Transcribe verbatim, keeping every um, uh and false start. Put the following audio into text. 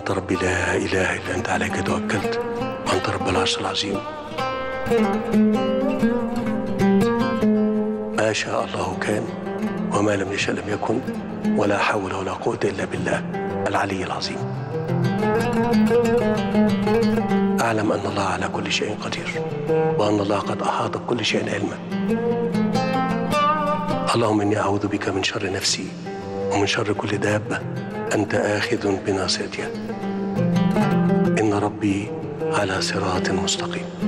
أنت ربي لا إله إلا أنت عليك توكلت وأنت رب العرش العظيم. ما شاء الله كان وما لم يشأ لم يكن، ولا حول ولا قوة إلا بالله العلي العظيم. أعلم أن الله على كل شيء قدير، وأن الله قد أحاط بكل شيء علما. اللهم إني أعوذ بك من شر نفسي ومن شر كل دابة أنت آخذ بناصيتها. إن ربي على صراط مستقيم.